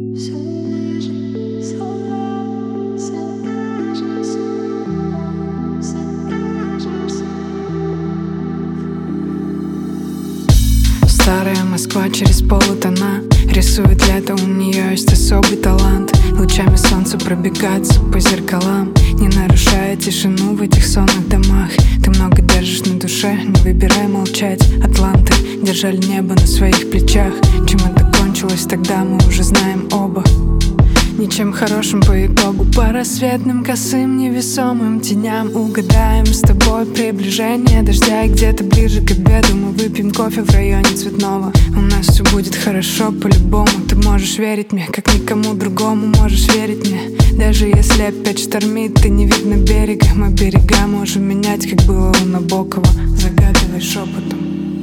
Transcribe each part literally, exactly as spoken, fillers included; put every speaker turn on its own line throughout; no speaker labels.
Старая Москва через полутона рисует лето, у нее есть особый талант. Лучами солнца пробегаться по зеркалам, не нарушая тишину в этих сонных домах. Ты много держишь на душе, не выбирай молчать. Атланты держали небо на своих плечах. Чем это кончилось, тогда мы уже знаем оба. Ничем хорошим по итогу, по рассветным косым невесомым теням угадаем с тобой приближение дождя. И где-то ближе к обеду мы выпьем кофе в районе Цветного. У нас все будет хорошо по-любому. Ты можешь верить мне, как никому другому можешь верить мне. Даже если опять штормит, ты не видно берега. Мы берега можем менять, как было у Набокова. Загадывай шепотом.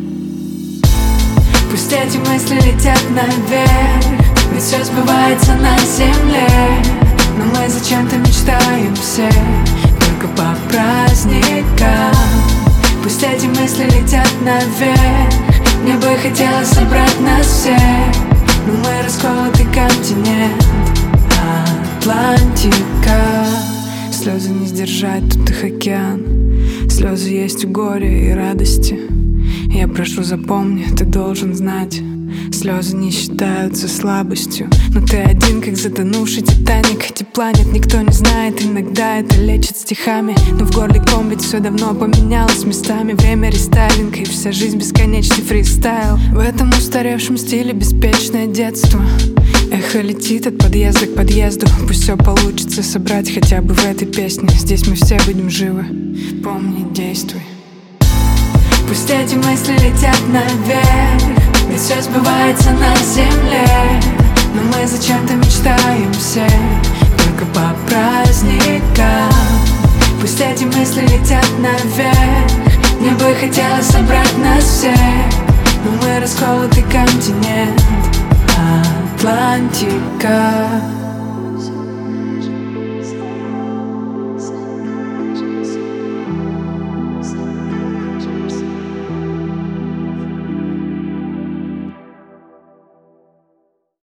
Пусть эти мысли летят наверх, ведь все сбывается на земле. Но мы зачем-то мечтаем все только по праздникам. Пусть эти мысли летят наверх, мне бы хотелось собрать нас всех. Но мы расколотый континент Атлантика. Слезы не сдержать, тут их океан. Слезы есть у горя и радости. Я прошу, запомни, ты должен знать, слезы не считаются слабостью. Но ты один, как затонувший Титаник. Тепла нет, никто не знает, иногда это лечит стихами. Но в горле ком, ведь все давно поменялось местами. Время рестайлинга и вся жизнь бесконечный фристайл. В этом устаревшем стиле беспечное детство. Эхо летит от подъезда к подъезду. Пусть все получится собрать хотя бы в этой песне. Здесь мы все будем живы, помни, действуй. Пусть эти мысли летят наверх, ведь все сбывается на земле. Но мы зачем-то мечтаем все только по праздникам. Пусть эти мысли летят наверх, мне бы хотелось собрать нас всех. Но мы расколотый континент Атлантика.